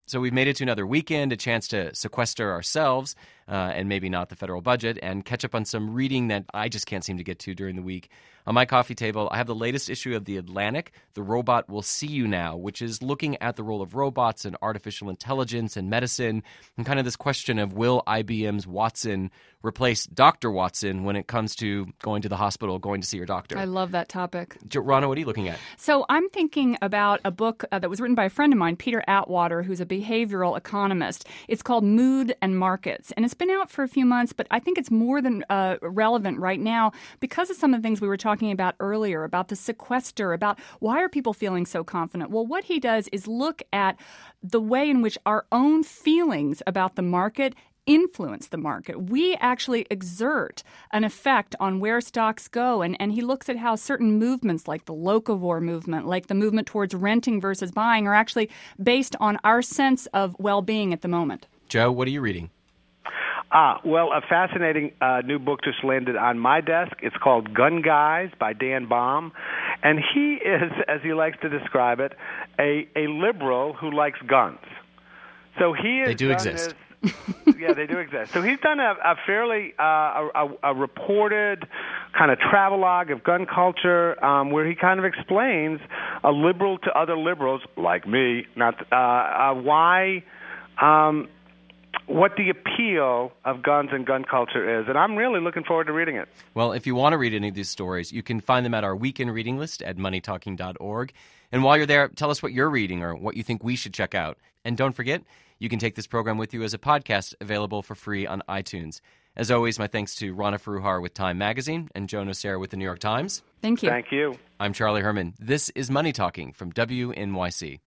So we've made it to another weekend, a chance to sequester ourselves, and maybe not the federal budget, and catch up on some reading that I just can't seem to get to during the week. On my coffee table, I have the latest issue of The Atlantic, The Robot Will See You Now, which is looking at the role of robots and artificial intelligence and medicine, and kind of this question of will IBM's Watson replace Dr. Watson when it comes to going to the hospital, going to see your doctor. I love that topic. Rana, what are you looking at? So I'm thinking about a book that was written by a friend of mine, Peter Atwater, who's a behavioral economist. It's called Mood and Markets, and it's been out for a few months, but I think it's more than relevant right now because of some of the things we were talking about earlier, about the sequester, about why are people feeling so confident? Well, what he does is look at the way in which our own feelings about the market influence the market. We actually exert an effect on where stocks go. And he looks at how certain movements like the locavore movement, like the movement towards renting versus buying, are actually based on our sense of well-being at the moment. Joe, what are you reading? Well, a fascinating new book just landed on my desk. It's called Gun Guys by Dan Baum. And he is, as he likes to describe it, a liberal who likes guns. So he is. They do exist. Yeah, they do exist. So he's done a fairly a reported kind of travelogue of gun culture where he kind of explains a liberal to other liberals like me, why what the appeal of guns and gun culture is. And I'm really looking forward to reading it. Well, if you want to read any of these stories, you can find them at our weekend reading list at moneytalking.org. And while you're there, tell us what you're reading or what you think we should check out. And don't forget, you can take this program with you as a podcast available for free on iTunes. As always, my thanks to Rana Foroohar with Time Magazine and Joe Nocera with the New York Times. Thank you. Thank you. I'm Charlie Herman. This is Money Talking from WNYC.